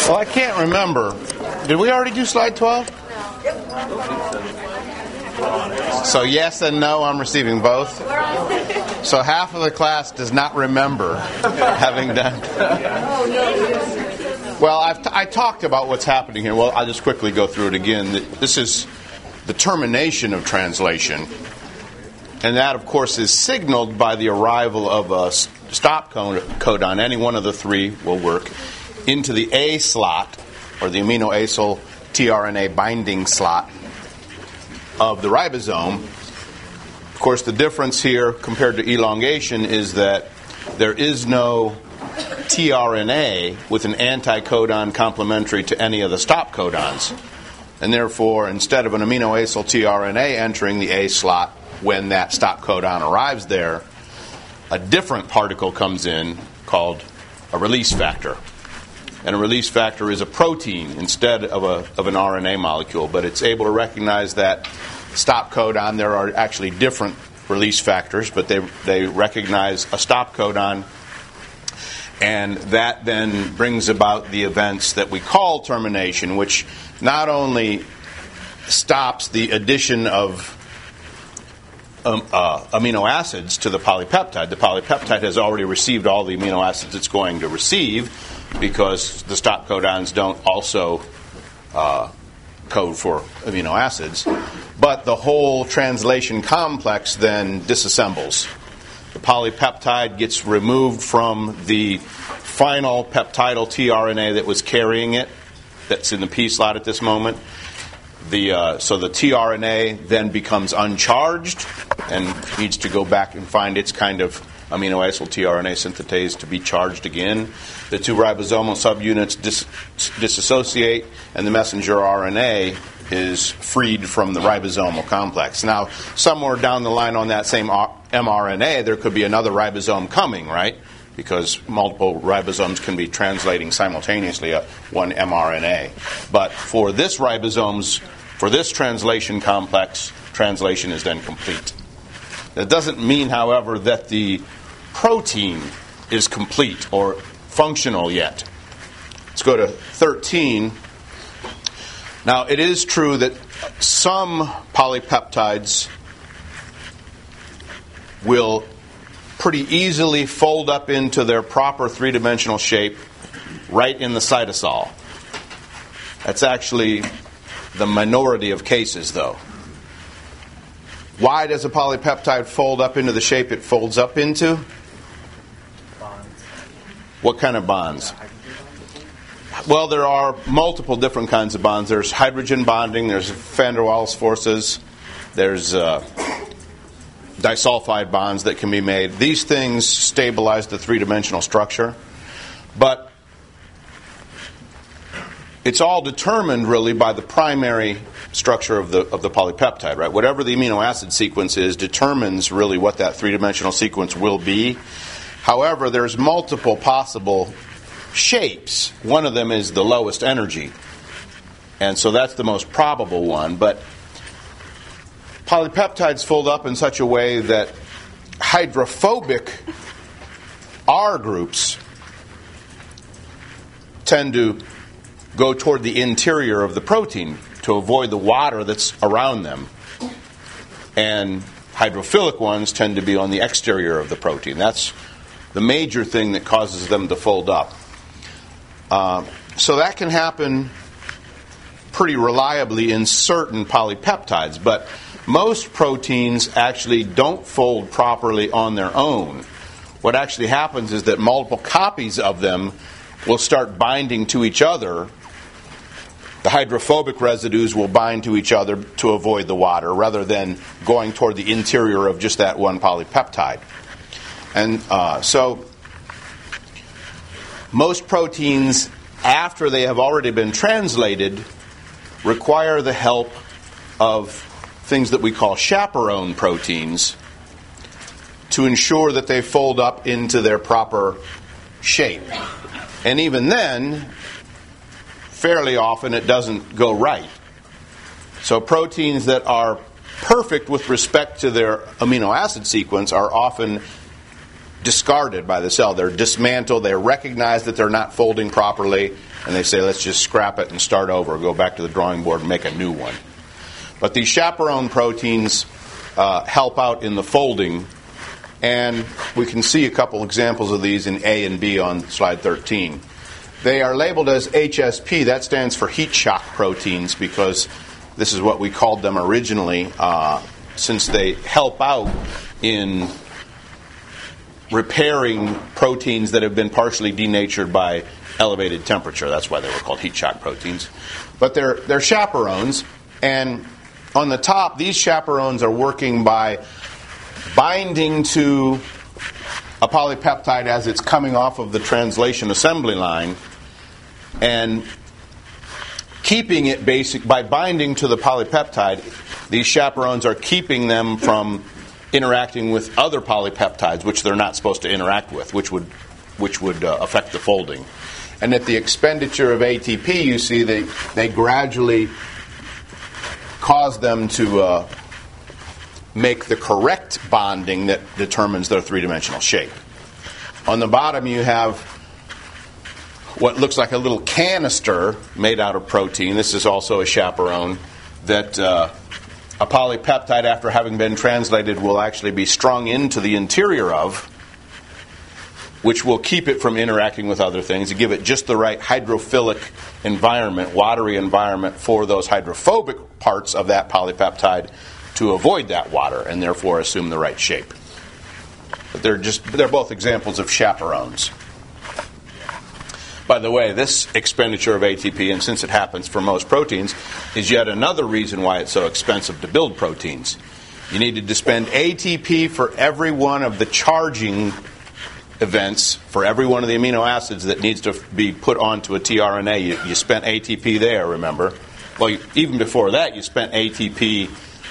Well, I can't remember. Did we already do slide 12? So yes and no, I'm receiving both. So half of the class does not remember having done. Well, I talked about what's happening here. Well, I'll just quickly go through it again. This is the termination of translation. And that, of course, is signaled by the arrival of a stop codon. Any one of the three will work into the A slot, or the amino acyl tRNA binding slot of the ribosome. Of course, the difference here compared to elongation is that there is no tRNA with an anticodon complementary to any of the stop codons. And therefore, instead of an amino acyl tRNA entering the A slot when that stop codon arrives there, a different particle comes in called a release factor. And a release factor is a protein instead of an RNA molecule, but it's able to recognize that stop codon. There are actually different release factors, but they recognize a stop codon, and that then brings about the events that we call termination, which not only stops the addition of amino acids to the polypeptide. The polypeptide has already received all the amino acids it's going to receive, because the stop codons don't also code for amino acids. But the whole translation complex then disassembles. The polypeptide gets removed from the final peptidyl tRNA that was carrying it, that's in the P slot at this moment. So the tRNA then becomes uncharged and needs to go back and find its kind of amino acyl tRNA synthetase to be charged again. The two ribosomal subunits disassociate, and the messenger RNA is freed from the ribosomal complex. Now, somewhere down the line on that same mRNA, there could be another ribosome coming, right? Because multiple ribosomes can be translating simultaneously one mRNA. But for this translation complex, translation is then complete. That doesn't mean, however, that the protein is complete or functional yet. Let's go to 13. Now, it is true that some polypeptides will pretty easily fold up into their proper three-dimensional shape right in the cytosol. That's actually the minority of cases, though. Why does a polypeptide fold up into the shape it folds up into? Bonds. What kind of bonds? Well, there are multiple different kinds of bonds. There's hydrogen bonding, there's van der Waals forces, there's disulfide bonds that can be made. These things stabilize the three-dimensional structure, but it's all determined really by the primary structure of the polypeptide, right? Whatever the amino acid sequence is determines really what that three-dimensional sequence will be. However, there's multiple possible shapes. One of them is the lowest energy, and so that's the most probable one. But polypeptides fold up in such a way that hydrophobic R groups tend to go toward the interior of the protein to avoid the water that's around them. And hydrophilic ones tend to be on the exterior of the protein. That's the major thing that causes them to fold up. So that can happen pretty reliably in certain polypeptides, but most proteins actually don't fold properly on their own. What actually happens is that multiple copies of them will start binding to each other. The hydrophobic residues will bind to each other to avoid the water rather than going toward the interior of just that one polypeptide. And so most proteins, after they have already been translated, require the help of things that we call chaperone proteins to ensure that they fold up into their proper shape. And even then, fairly often it doesn't go right. So proteins that are perfect with respect to their amino acid sequence are often discarded by the cell. They're dismantled. They recognize that they're not folding properly, and they say, let's just scrap it and start over, go back to the drawing board and make a new one. But these chaperone proteins help out in the folding, and we can see a couple examples of these in A and B on slide 13. They are labeled as HSP. That stands for heat shock proteins, because this is what we called them originally, since they help out in repairing proteins that have been partially denatured by elevated temperature. That's why they were called heat shock proteins. But they're chaperones, and on the top, these chaperones are working by binding to a polypeptide as it's coming off of the translation assembly line, and keeping it basic by binding to the polypeptide. These chaperones are keeping them from interacting with other polypeptides, which they're not supposed to interact with, which would affect the folding. And at the expenditure of ATP, you see they gradually cause them to make the correct bonding that determines their three-dimensional shape. On the bottom, you have what looks like a little canister made out of protein. This is also a chaperone that a polypeptide, after having been translated, will actually be strung into the interior of, which will keep it from interacting with other things and give it just the right hydrophilic environment, watery environment, for those hydrophobic parts of that polypeptide to avoid that water and therefore assume the right shape. But they're both examples of chaperones. By the way, this expenditure of ATP, and since it happens for most proteins, is yet another reason why it's so expensive to build proteins. You needed to spend ATP for every one of the charging events, for every one of the amino acids that needs to be put onto a tRNA. You spent ATP there, remember? Well, even before that, you spent ATP,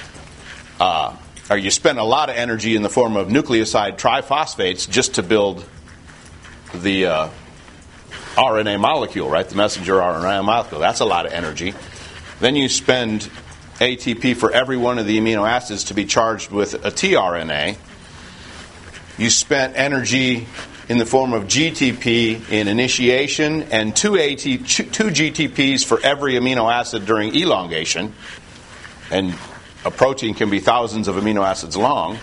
or you spent a lot of energy in the form of nucleoside triphosphates just to build the RNA molecule, right? The messenger RNA molecule. That's a lot of energy. Then you spend ATP for every one of the amino acids to be charged with a tRNA. You spent energy in the form of GTP in initiation and two GTPs for every amino acid during elongation. And a protein can be thousands of amino acids long.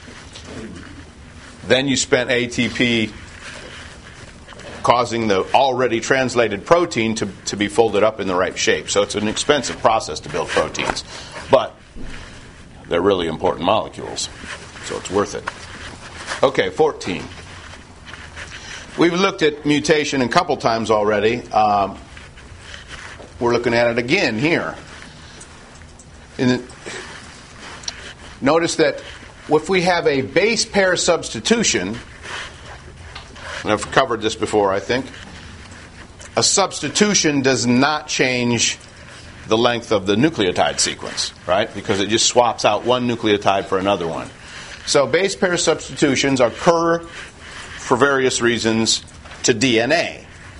Then you spent ATP causing the already translated protein to be folded up in the right shape. So it's an expensive process to build proteins. But they're really important molecules, so it's worth it. Okay, 14. We've looked at mutation a couple times already. We're looking at it again here. Notice that if we have a base pair substitution, and I've covered this before, I think, a substitution does not change the length of the nucleotide sequence, right? Because it just swaps out one nucleotide for another one. So base pair substitutions occur for various reasons to DNA.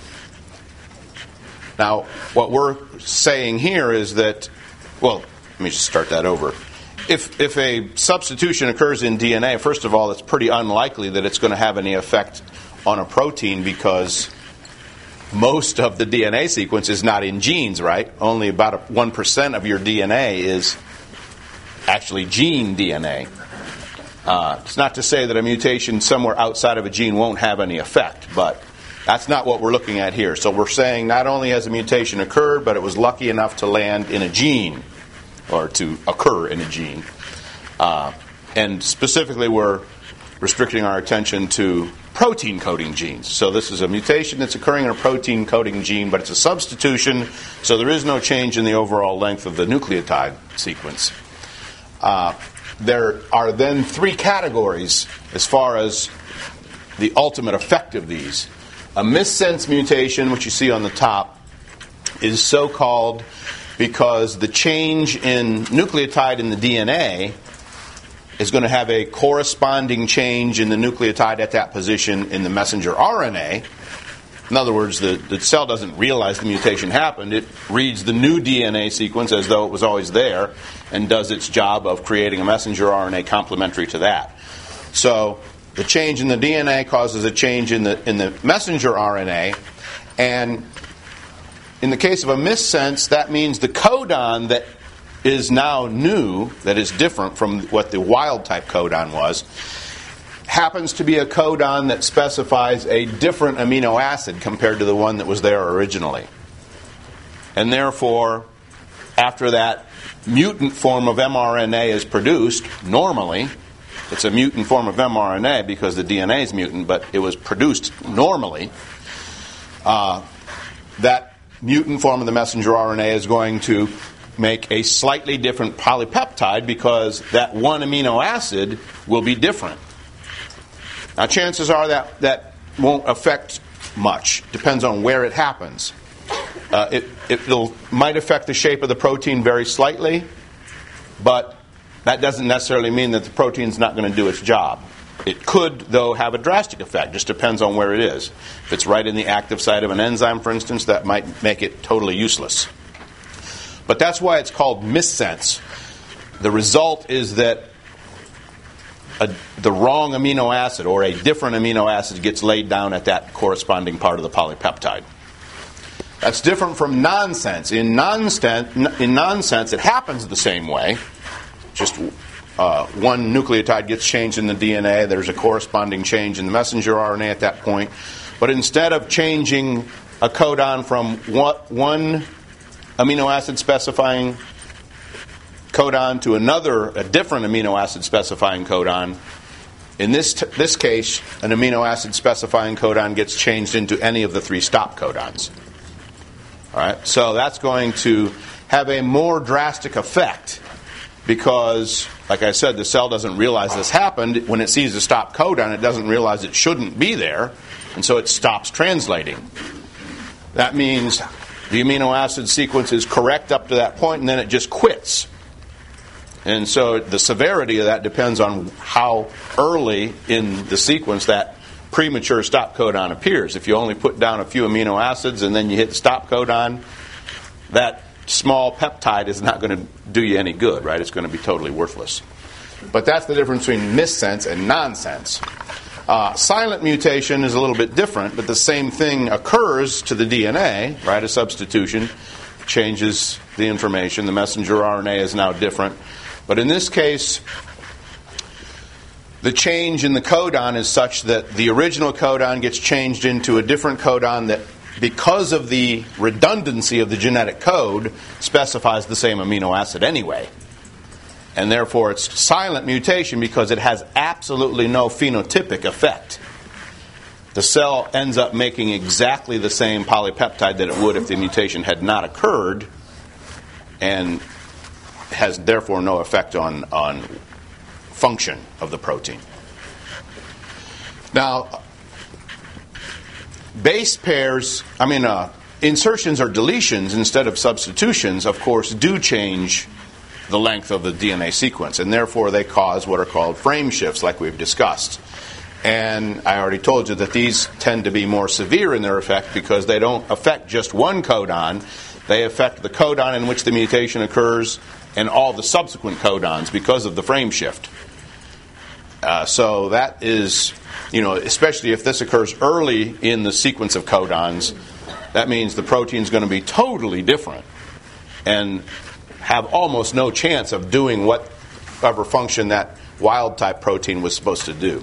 Now, what we're saying here is that, well, let me just start that over. If a substitution occurs in DNA, first of all, it's pretty unlikely that it's going to have any effect on a protein, because most of the DNA sequence is not in genes, right? Only about 1% of your DNA is actually gene DNA. It's not to say that a mutation somewhere outside of a gene won't have any effect, but that's not what we're looking at here. So we're saying not only has a mutation occurred, but it was lucky enough to land in a gene, or to occur in a gene. And specifically, we're restricting our attention to protein coding genes. So this is a mutation that's occurring in a protein coding gene, but it's a substitution, so there is no change in the overall length of the nucleotide sequence. There are then three categories as far as the ultimate effect of these. A missense mutation, which you see on the top, is so called because the change in nucleotide in the DNA is going to have a corresponding change in the nucleotide at that position in the messenger RNA. In other words, the cell doesn't realize the mutation happened. It reads the new DNA sequence as though it was always there and does its job of creating a messenger RNA complementary to that. So The change in the DNA causes a change in the messenger RNA, and in the case of a missense, that means the codon that is now new, that is different from what the wild-type codon was, happens to be a codon that specifies a different amino acid compared to the one that was there originally. And therefore, after that mutant form of mRNA is produced, normally, it's a mutant form of mRNA because the DNA is mutant, but it was produced normally, that mutant form of the messenger RNA is going to make a slightly different polypeptide because that one amino acid will be different. Now, chances are that won't affect much. Depends on where it happens. It might affect the shape of the protein very slightly, but that doesn't necessarily mean that the protein's not going to do its job. It could, though, have a drastic effect. Just depends on where it is. If it's right in the active site of an enzyme, for instance, that might make it totally useless. But that's why it's called missense. The result is that the wrong amino acid or a different amino acid gets laid down at that corresponding part of the polypeptide. That's different from nonsense. In nonsense, it happens the same way. Just one nucleotide gets changed in the DNA. There's a corresponding change in the messenger RNA at that point. But instead of changing a codon from one amino acid specifying codon to a different amino acid specifying codon, in this case, an amino acid specifying codon gets changed into any of the three stop codons. All right, so that's going to have a more drastic effect because, like I said, the cell doesn't realize this happened. When it sees a stop codon, it doesn't realize it shouldn't be there, and so it stops translating. That means the amino acid sequence is correct up to that point, and then it just quits. And so the severity of that depends on how early in the sequence that premature stop codon appears. If you only put down a few amino acids and then you hit the stop codon, that small peptide is not going to do you any good, right? It's going to be totally worthless. But that's the difference between missense and nonsense. Silent mutation is a little bit different, but the same thing occurs to the DNA, right? A substitution changes the information. The messenger RNA is now different. But in this case, the change in the codon is such that the original codon gets changed into a different codon that, because of the redundancy of the genetic code, specifies the same amino acid anyway. And therefore it's silent mutation because it has absolutely no phenotypic effect. The cell ends up making exactly the same polypeptide that it would if the mutation had not occurred, and has therefore no effect on function of the protein. Now, base pairs, insertions or deletions instead of substitutions, of course, do change the length of the DNA sequence, and therefore they cause what are called frame shifts, like we've discussed. And I already told you that these tend to be more severe in their effect because they don't affect just one codon. They affect the codon in which the mutation occurs and all the subsequent codons because of the frame shift. So that is, especially if this occurs early in the sequence of codons, that means the protein is going to be totally different and have almost no chance of doing whatever function that wild-type protein was supposed to do.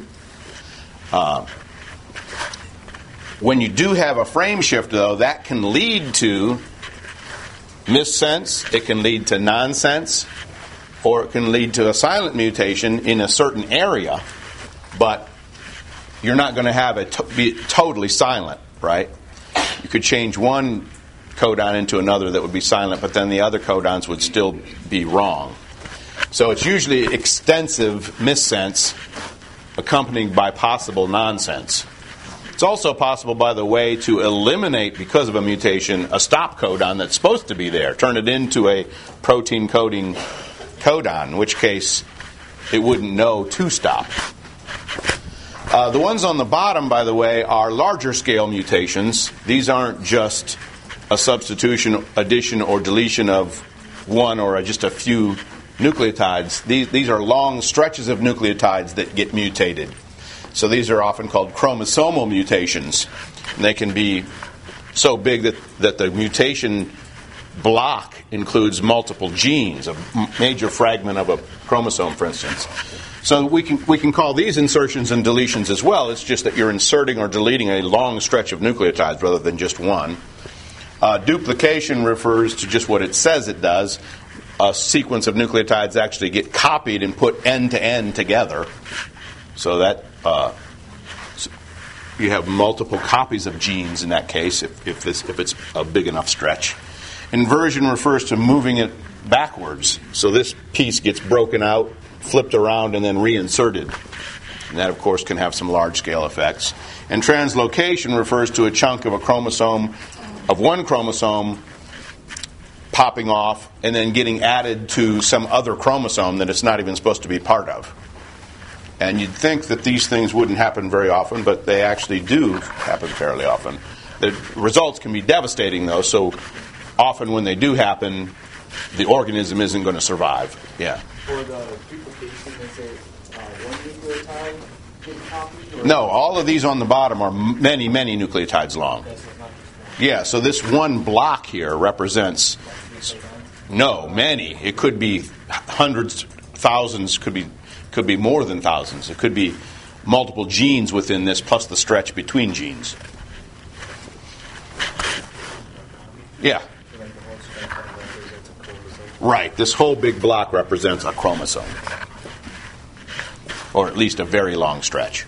When you do have a frame shift, though, that can lead to missense, it can lead to nonsense, or it can lead to a silent mutation in a certain area, but you're not going to have it be totally silent, right? You could change one codon into another that would be silent, but then the other codons would still be wrong. So it's usually extensive missense accompanied by possible nonsense. It's also possible, by the way, to eliminate, because of a mutation, a stop codon that's supposed to be there, turn it into a protein coding codon, in which case it wouldn't know to stop. The ones on the bottom, by the way, are larger scale mutations. These aren't just a substitution, addition, or deletion of one or just a few nucleotides. These are long stretches of nucleotides that get mutated. So these are often called chromosomal mutations. And they can be so big that the mutation block includes multiple genes, a major fragment of a chromosome, for instance. So we can call these insertions and deletions as well. It's just that you're inserting or deleting a long stretch of nucleotides rather than just one. Duplication refers to just what it says it does. A sequence of nucleotides actually get copied and put end to end together. So that you have multiple copies of genes in that case, if it's a big enough stretch. Inversion refers to moving it backwards. So this piece gets broken out, flipped around, and then reinserted. And that, of course, can have some large-scale effects. And translocation refers to a chunk of a chromosome, of one chromosome, popping off and then getting added to some other chromosome that it's not even supposed to be part of. And you'd think that these things wouldn't happen very often, but they actually do happen fairly often. The results can be devastating, though, so often when they do happen, the organism isn't going to survive. Yeah. For the duplication, is it one nucleotide getting copied? Or No, all of these on the bottom are many, many nucleotides long. Okay, so it's not just one. Yeah, so this one block here represents, no, many. It could be hundreds, thousands, could be more than thousands. It could be multiple genes within this plus the stretch between genes. Yeah. Like the whole spectrum represents a chromosome. Right, this whole big block represents a chromosome. Or at least a very long stretch.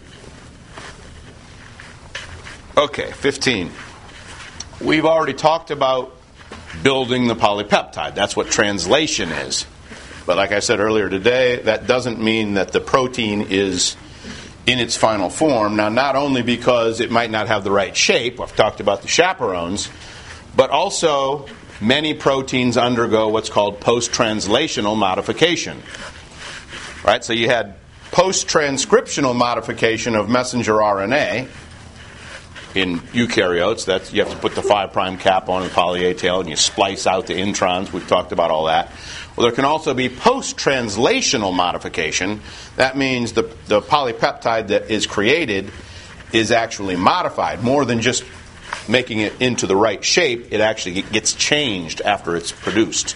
Okay, 15. We've already talked about building the polypeptide. That's what translation is. But like I said earlier today, that doesn't mean that the protein is in its final form. Now, not only because it might not have the right shape, I've talked about the chaperones, but also many proteins undergo what's called post-translational modification. Right? So you had post-transcriptional modification of messenger RNA in eukaryotes. That's, you have to put the 5' cap on the poly A tail and you splice out the introns. We've talked about all that. Well, there can also be post-translational modification. That means the polypeptide that is created is actually modified. More than just making it into the right shape, it actually gets changed after it's produced.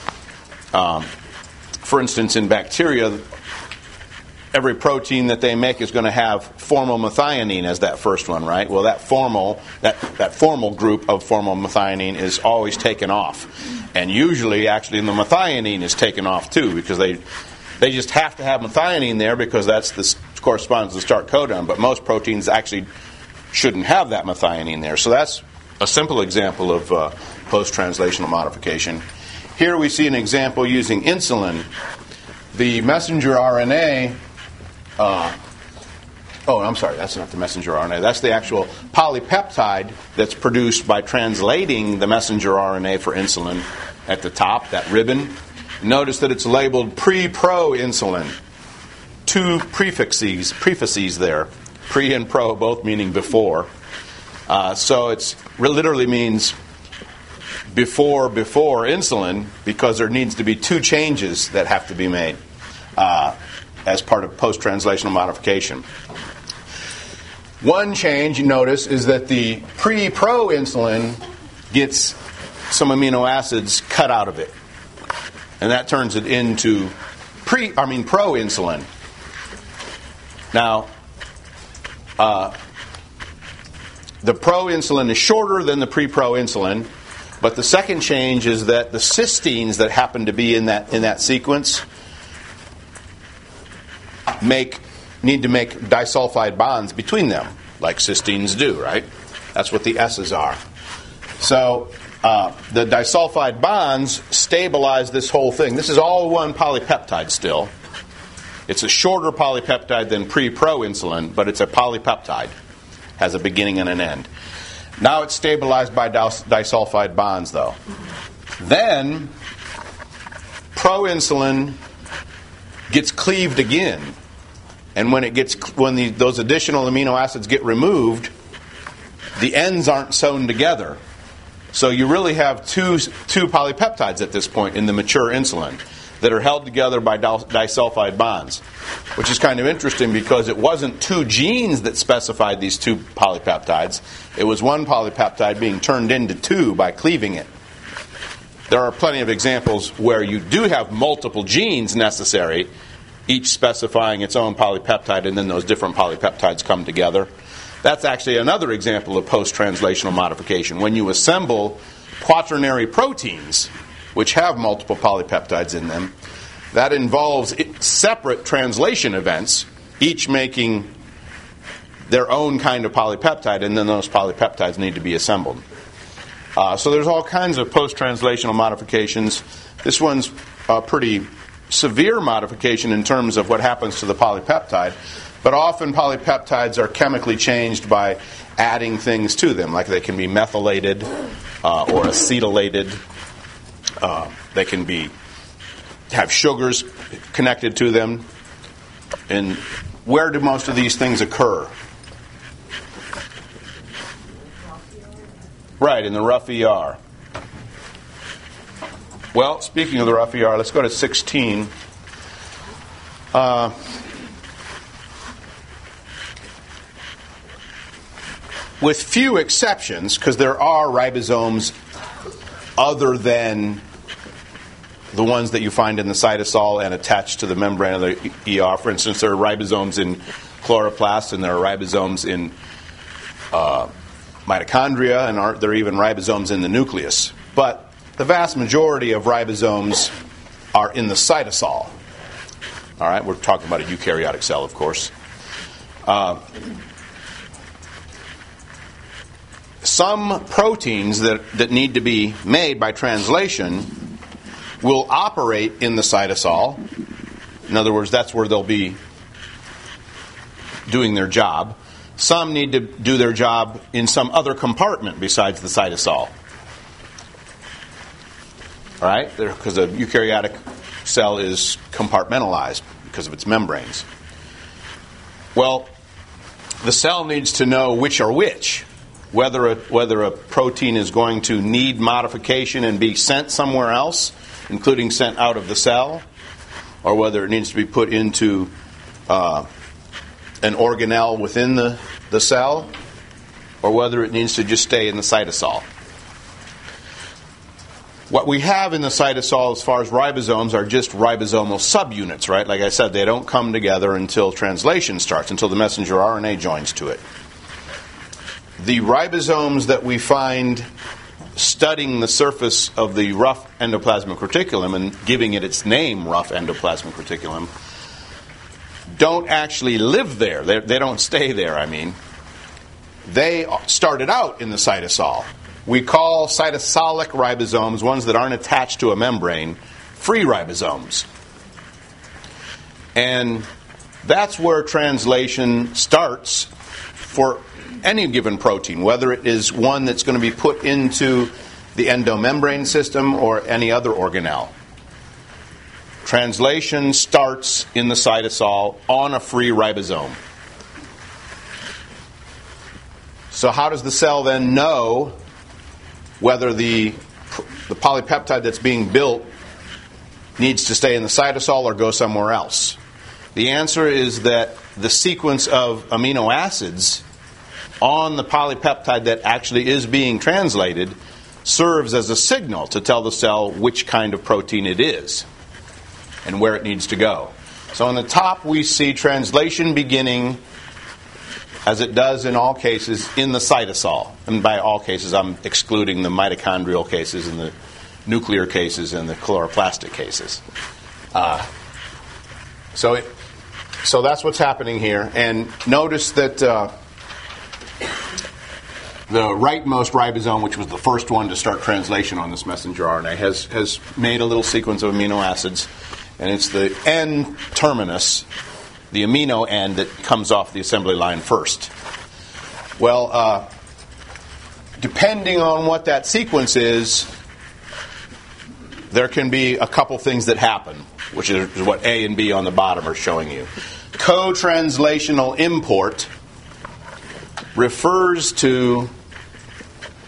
For instance, in bacteria, every protein that they make is going to have formylmethionine as that first one, right? Well, that formal group of formylmethionine is always taken off. And usually, actually, the methionine is taken off, too, because they just have to have methionine there because that's corresponds to the start codon. But most proteins actually shouldn't have that methionine there. So that's a simple example of post-translational modification. Here we see an example using insulin. The messenger RNA... I'm sorry, that's not the messenger RNA. That's the actual polypeptide that's produced by translating the messenger RNA for insulin at the top, that ribbon. Notice that it's labeled pre-pro insulin. Two prefixes there. Pre and pro, both meaning before. So it literally means before insulin, because there needs to be two changes that have to be made as part of post-translational modification. One change you notice is that the pre-pro insulin gets some amino acids cut out of it. And that turns it into pro insulin. Now, the pro insulin is shorter than the pre-pro insulin, but the second change is that the cysteines that happen to be in that sequence need to make disulfide bonds between them, like cysteines do, right? That's what the S's are. So the disulfide bonds stabilize this whole thing. This is all one polypeptide still. It's a shorter polypeptide than pre-pro insulin, but it's a polypeptide. Has a beginning and an end. Now it's stabilized by disulfide bonds, though. Then proinsulin gets cleaved again. And when those additional amino acids get removed, the ends aren't sewn together. So you really have two polypeptides at this point in the mature insulin. that are held together by disulfide bonds, which is kind of interesting because it wasn't two genes that specified these two polypeptides. It was one polypeptide being turned into two by cleaving it. There are plenty of examples where you do have multiple genes necessary, each specifying its own polypeptide, and then those different polypeptides come together. That's actually another example of post-translational modification. When you assemble quaternary proteins, which have multiple polypeptides in them, that involves separate translation events, each making their own kind of polypeptide, and then those polypeptides need to be assembled. So there's all kinds of post-translational modifications. This one's a pretty severe modification in terms of what happens to the polypeptide, but often polypeptides are chemically changed by adding things to them, like they can be methylated or acetylated. They can have sugars connected to them. And where do most of these things occur? Right, in the rough ER. Well, speaking of the rough ER, let's go to 16. With few exceptions, because there are ribosomes other than the ones that you find in the cytosol and attached to the membrane of the ER. For instance, there are ribosomes in chloroplasts, and there are ribosomes in mitochondria, and there are even ribosomes in the nucleus. But the vast majority of ribosomes are in the cytosol. All right, we're talking about a eukaryotic cell, of course. Some proteins that need to be made by translation will operate in the cytosol. In other words, that's where they'll be doing their job. Some need to do their job in some other compartment besides the cytosol. All right? Because a eukaryotic cell is compartmentalized because of its membranes. Well, the cell needs to know which are which. Whether a protein is going to need modification and be sent somewhere else, including sent out of the cell, or whether it needs to be put into an organelle within the cell, or whether it needs to just stay in the cytosol. What we have in the cytosol as far as ribosomes are just ribosomal subunits, right? Like I said, they don't come together until translation starts, until the messenger RNA joins to it. The ribosomes that we find studying the surface of the rough endoplasmic reticulum and giving it its name, rough endoplasmic reticulum, don't actually live there. They don't stay there, I mean. They started out in the cytosol. We call cytosolic ribosomes, ones that aren't attached to a membrane, free ribosomes. And that's where translation starts for any given protein, whether it is one that's going to be put into the endomembrane system or any other organelle. Translation starts in the cytosol on a free ribosome. So how does the cell then know whether the polypeptide that's being built needs to stay in the cytosol or go somewhere else? The answer is that the sequence of amino acids on the polypeptide that actually is being translated serves as a signal to tell the cell which kind of protein it is and where it needs to go. So on the top we see translation beginning, as it does in all cases, in the cytosol. And by all cases, I'm excluding the mitochondrial cases and the nuclear cases and the chloroplastic cases. So that's what's happening here. And notice that the rightmost ribosome, which was the first one to start translation on this messenger RNA, has made a little sequence of amino acids, and it's the N terminus, the amino end, that comes off the assembly line first. Well, depending on what that sequence is, there can be a couple things that happen, which is what A and B on the bottom are showing you. Co-translational import refers to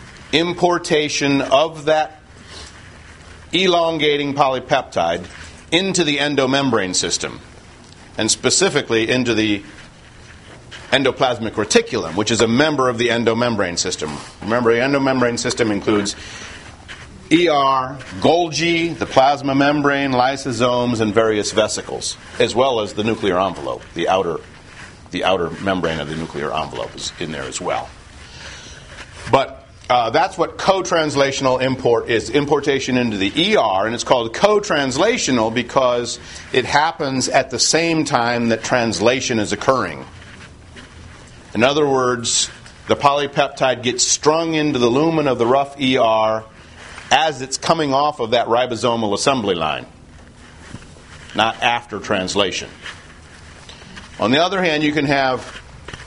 importation of that elongating polypeptide into the endomembrane system, and specifically into the endoplasmic reticulum, which is a member of the endomembrane system. Remember, the endomembrane system includes ER, Golgi, the plasma membrane, lysosomes, and various vesicles, as well as the nuclear envelope. The outer membrane of the nuclear envelope is in there as well. But that's what co-translational import is, importation into the ER, and it's called co-translational because it happens at the same time that translation is occurring. In other words, the polypeptide gets strung into the lumen of the rough ER as it's coming off of that ribosomal assembly line, not after translation. On the other hand, you can have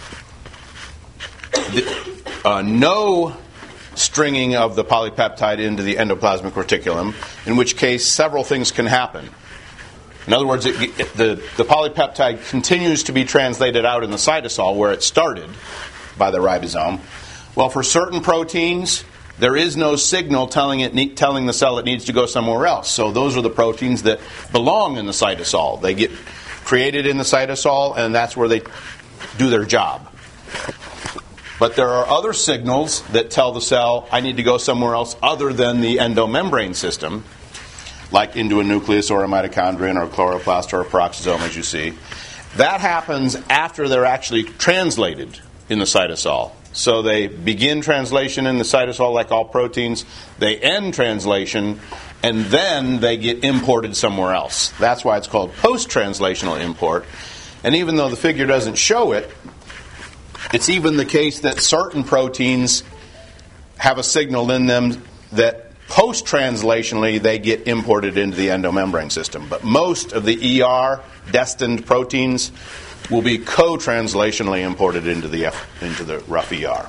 no stringing of the polypeptide into the endoplasmic reticulum, in which case several things can happen. In other words, the polypeptide continues to be translated out in the cytosol where it started by the ribosome. Well, for certain proteins, there is no signal telling the cell it needs to go somewhere else. So those are the proteins that belong in the cytosol. They get created in the cytosol, and that's where they do their job. But there are other signals that tell the cell, I need to go somewhere else other than the endomembrane system, like into a nucleus or a mitochondrion or a chloroplast or a peroxisome, as you see. That happens after they're actually translated in the cytosol. So they begin translation in the cytosol like all proteins, they end translation, and then they get imported somewhere else. That's why it's called post-translational import. And even though the figure doesn't show it, it's even the case that certain proteins have a signal in them that post-translationally they get imported into the endomembrane system. But most of the ER-destined proteins will be co-translationally imported into the rough ER.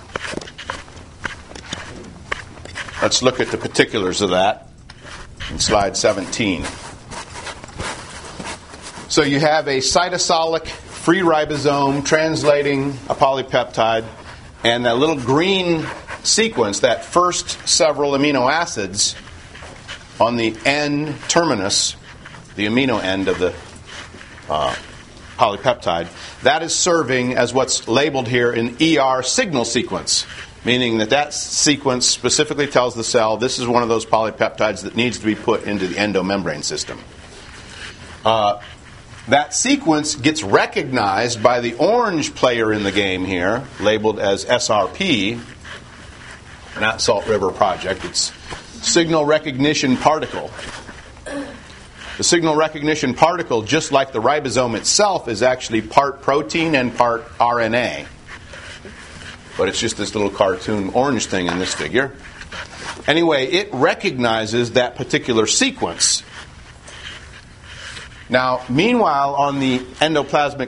Let's look at the particulars of that in slide 17. So you have a cytosolic free ribosome translating a polypeptide, and that little green sequence, that first several amino acids on the N terminus, the amino end of the polypeptide, that is serving as what's labeled here an ER signal sequence, meaning that sequence specifically tells the cell this is one of those polypeptides that needs to be put into the endomembrane system. That sequence gets recognized by the orange player in the game here, labeled as SRP, not Salt River Project. It's signal recognition particle. The signal recognition particle, just like the ribosome itself, is actually part protein and part RNA. But it's just this little cartoon orange thing in this figure. Anyway, it recognizes that particular sequence. Now, meanwhile, on the endoplasmic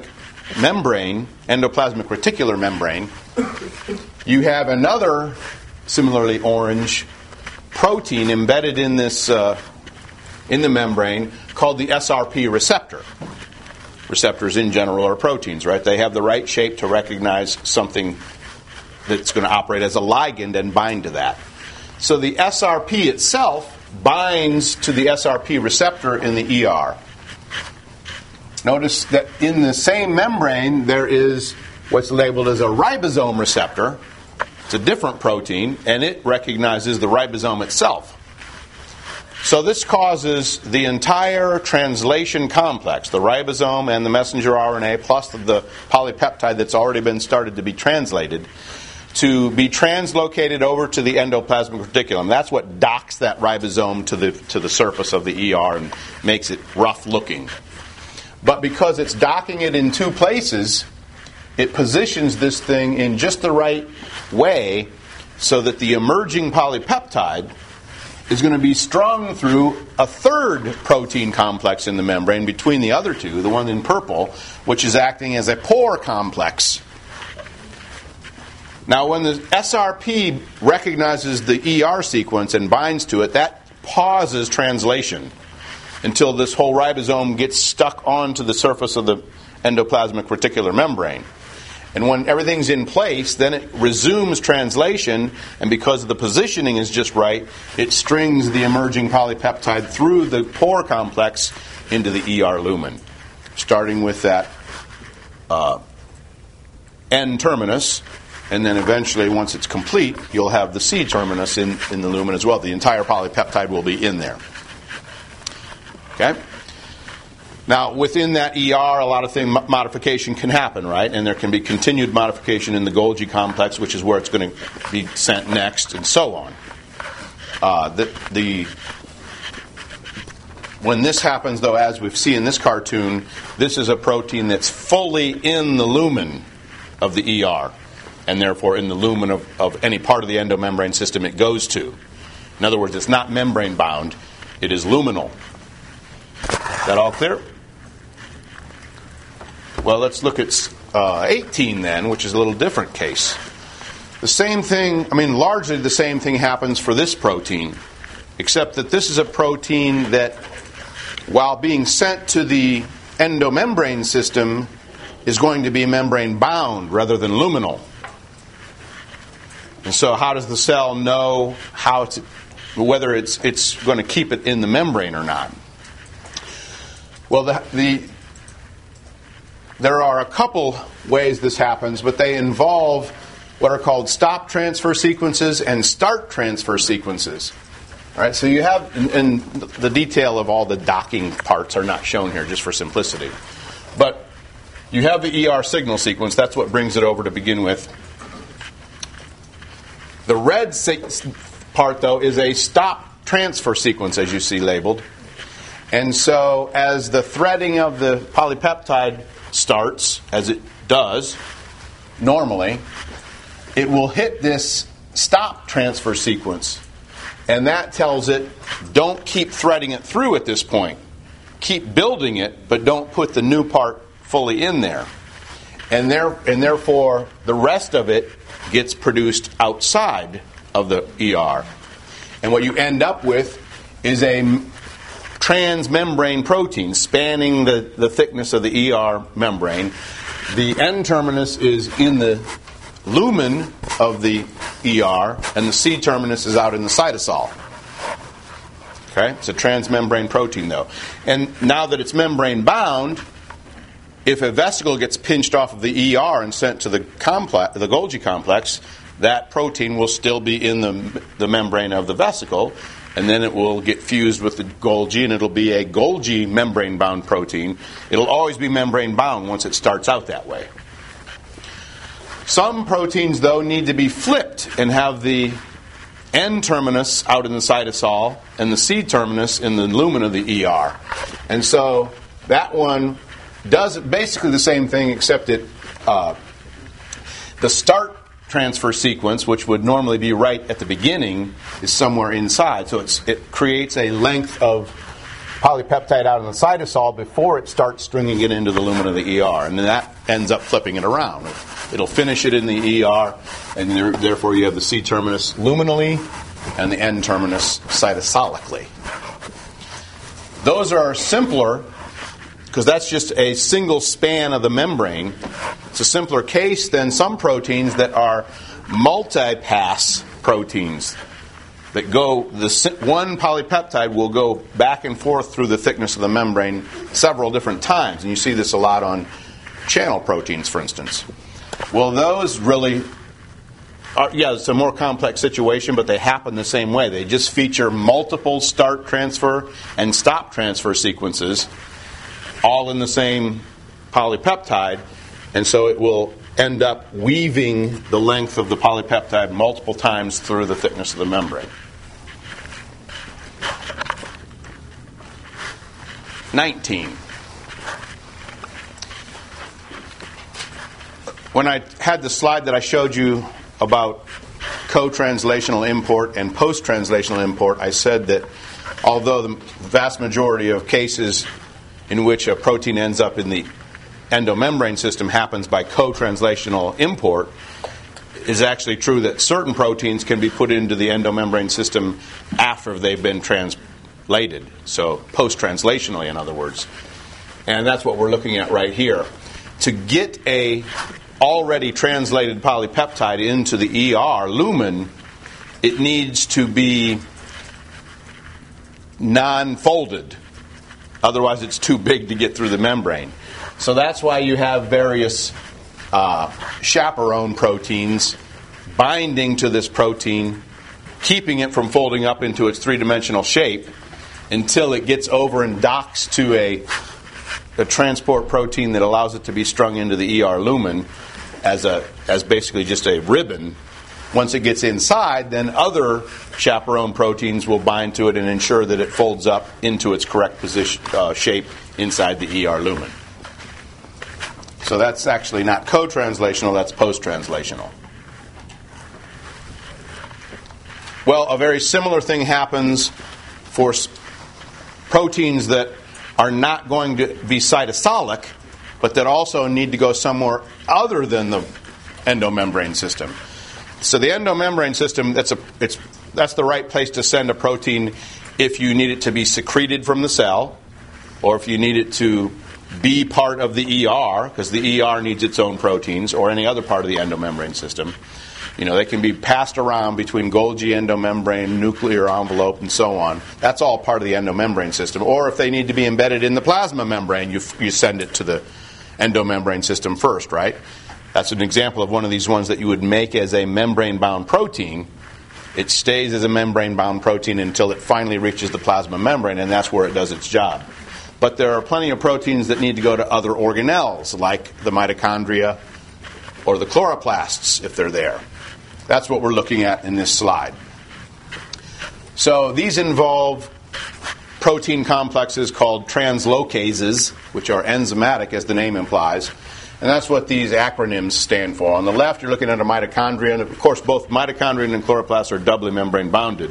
reticular membrane, you have another similarly orange protein embedded in this in the membrane called the SRP receptor. Receptors in general are proteins, right? They have the right shape to recognize something that's going to operate as a ligand and bind to that. So the SRP itself binds to the SRP receptor in the ER. Notice that in the same membrane there is what's labeled as a ribosome receptor. It's a different protein, and it recognizes the ribosome itself. So this causes the entire translation complex, the ribosome and the messenger RNA, plus the polypeptide that's already been started to be translated, to be translocated over to the endoplasmic reticulum. That's what docks that ribosome to the surface of the ER and makes it rough looking. But because it's docking it in two places, it positions this thing in just the right way so that the emerging polypeptide is going to be strung through a third protein complex in the membrane between the other two, the one in purple, which is acting as a pore complex. Now, when the SRP recognizes the ER sequence and binds to it, that pauses translation until this whole ribosome gets stuck onto the surface of the endoplasmic reticular membrane. And when everything's in place, then it resumes translation, and because the positioning is just right, it strings the emerging polypeptide through the pore complex into the ER lumen, starting with that N terminus, and then eventually, once it's complete, you'll have the C terminus in the lumen as well. The entire polypeptide will be in there. Okay? Now, within that ER, a lot of modification can happen, right? And there can be continued modification in the Golgi complex, which is where it's going to be sent next, and so on. When this happens, though, as we've seen in this cartoon, this is a protein that's fully in the lumen of the ER, and therefore in the lumen of any part of the endomembrane system it goes to. In other words, it's not membrane bound, it is luminal. Is that all clear? Well, let's look at 18 then, which is a little different case. The same thing, largely the same thing happens for this protein, except that this is a protein that, while being sent to the endomembrane system, is going to be membrane bound rather than luminal. And so how does the cell know whether it's going to keep it in the membrane or not? Well, there are a couple ways this happens, but they involve what are called stop transfer sequences and start transfer sequences. All right, so you have, and the detail of all the docking parts are not shown here just for simplicity. But you have the ER signal sequence. That's what brings it over to begin with. The red part, though, is a stop transfer sequence, as you see labeled. And so as the threading of the polypeptide starts, as it does normally, it will hit this stop transfer sequence. And that tells it, don't keep threading it through at this point. Keep building it, but don't put the new part fully in there. And therefore, the rest of it gets produced outside of the ER. And what you end up with is a transmembrane protein spanning the thickness of the ER membrane. The N terminus is in the lumen of the ER, and the C terminus is out in the cytosol. Okay? It's a transmembrane protein, though. And now that it's membrane bound, if a vesicle gets pinched off of the ER and sent to the Golgi complex, that protein will still be in the membrane of the vesicle, and then it will get fused with the Golgi, and it'll be a Golgi membrane-bound protein. It'll always be membrane-bound once it starts out that way. Some proteins, though, need to be flipped and have the N terminus out in the cytosol and the C terminus in the lumen of the ER. And so that one does basically the same thing, except the start transfer sequence, which would normally be right at the beginning, is somewhere inside. So it creates a length of polypeptide out in the cytosol before it starts stringing it into the lumen of the ER. And then that ends up flipping it around. It'll finish it in the ER, and therefore you have the C terminus luminally and the N terminus cytosolically. Those are simpler because that's just a single span of the membrane. It's a simpler case than some proteins that are multi-pass proteins that go, one polypeptide will go back and forth through the thickness of the membrane several different times. And you see this a lot on channel proteins, for instance. Well, those really are, it's a more complex situation, but they happen the same way. They just feature multiple start transfer and stop transfer sequences, all in the same polypeptide, and so it will end up weaving the length of the polypeptide multiple times through the thickness of the membrane. 19. When I had the slide that I showed you about co-translational import and post-translational import, I said that although the vast majority of cases in which a protein ends up in the endomembrane system happens by co-translational import, is actually true that certain proteins can be put into the endomembrane system after they've been translated. So post-translationally, in other words. And that's what we're looking at right here. To get a already translated polypeptide into the ER lumen, it needs to be non-folded. Otherwise, it's too big to get through the membrane. So that's why you have various chaperone proteins binding to this protein, keeping it from folding up into its three-dimensional shape until it gets over and docks to a transport protein that allows it to be strung into the ER lumen as basically just a ribbon. Once it gets inside, then other chaperone proteins will bind to it and ensure that it folds up into its correct position, shape inside the ER lumen. So that's actually not co-translational, that's post-translational. Well, a very similar thing happens for proteins that are not going to be cytosolic, but that also need to go somewhere other than the endomembrane system. So the endomembrane system, that's the right place to send a protein if you need it to be secreted from the cell, or if you need it to be part of the ER, because the ER needs its own proteins, or any other part of the endomembrane system. You know, they can be passed around between Golgi endomembrane, nuclear envelope, and so on. That's all part of the endomembrane system. Or if they need to be embedded in the plasma membrane, you send it to the endomembrane system first, right? That's an example of one of these ones that you would make as a membrane-bound protein. It stays as a membrane-bound protein until it finally reaches the plasma membrane, and that's where it does its job. But there are plenty of proteins that need to go to other organelles, like the mitochondria or the chloroplasts, if they're there. That's what we're looking at in this slide. So these involve protein complexes called translocases, which are enzymatic, as the name implies. And that's what these acronyms stand for. On the left, you're looking at a mitochondria. And of course, both mitochondria and chloroplasts are doubly membrane bounded.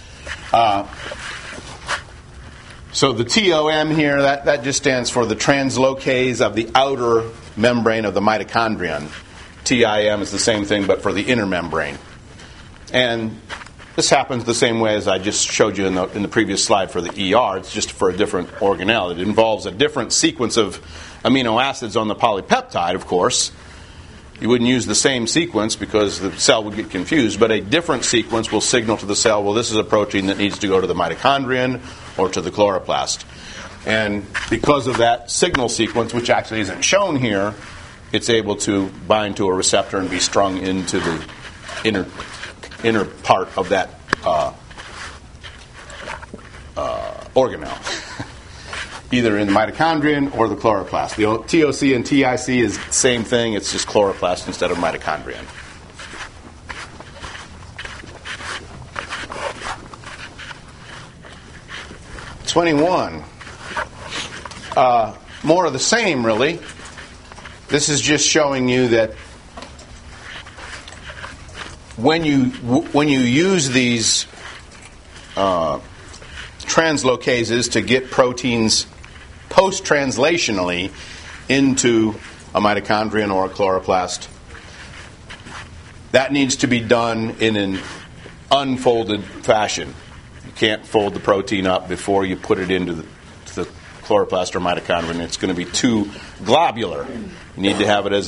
So the TOM here, that just stands for the translocase of the outer membrane of the mitochondrion. TIM is the same thing, but for the inner membrane. And this happens the same way as I just showed you in the previous slide for the ER. It's just for a different organelle. It involves a different sequence of amino acids on the polypeptide, of course. You wouldn't use the same sequence because the cell would get confused, but a different sequence will signal to the cell, well, this is a protein that needs to go to the mitochondrion or to the chloroplast. And because of that signal sequence, which actually isn't shown here, it's able to bind to a receptor and be strung into the inner part of that organelle, either in the mitochondrion or the chloroplast. The TOC and TIC is the same thing, it's just chloroplast instead of mitochondrion. #21. More of the same, really. This is just showing you that when you use these translocases to get proteins post-translationally into a mitochondrion or a chloroplast, that needs to be done in an unfolded fashion. You can't fold the protein up before you put it into the chloroplast or mitochondrion. It's going to be too globular. You need to have it as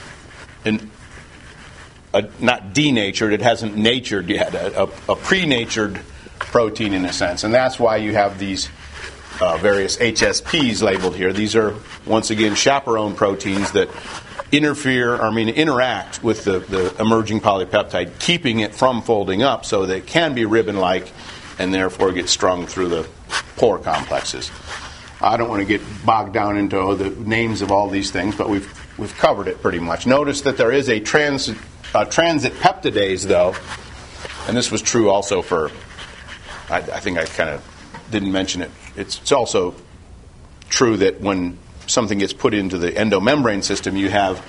not denatured, it hasn't natured yet, a prenatured protein in a sense. And that's why you have these various HSPs labeled here. These are, once again, chaperone proteins that interact with the emerging polypeptide, keeping it from folding up so that it can be ribbon-like and therefore get strung through the pore complexes. I don't want to get bogged down into the names of all these things, but we've covered it pretty much. Notice that there is a transit peptidase, though, and this was true also for, I think I kind of didn't mention it. It's also true that when something gets put into the endomembrane system, you have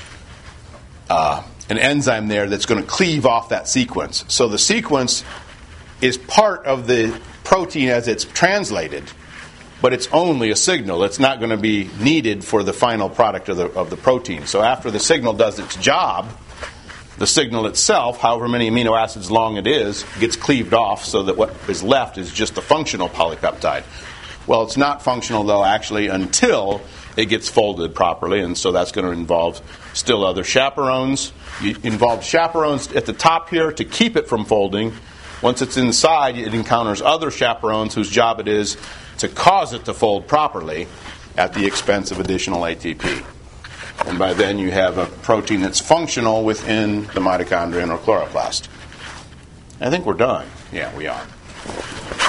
an enzyme there that's going to cleave off that sequence. So the sequence is part of the protein as it's translated, but it's only a signal. It's not going to be needed for the final product of the protein. So after the signal does its job, the signal itself, however many amino acids long it is, gets cleaved off so that what is left is just the functional polypeptide. Well, it's not functional, though, actually, until it gets folded properly, and so that's going to involve still other chaperones. You involve chaperones at the top here to keep it from folding. Once it's inside, it encounters other chaperones whose job it is to cause it to fold properly at the expense of additional ATP. And by then you have a protein that's functional within the mitochondrion or chloroplast. I think we're done. Yeah, we are.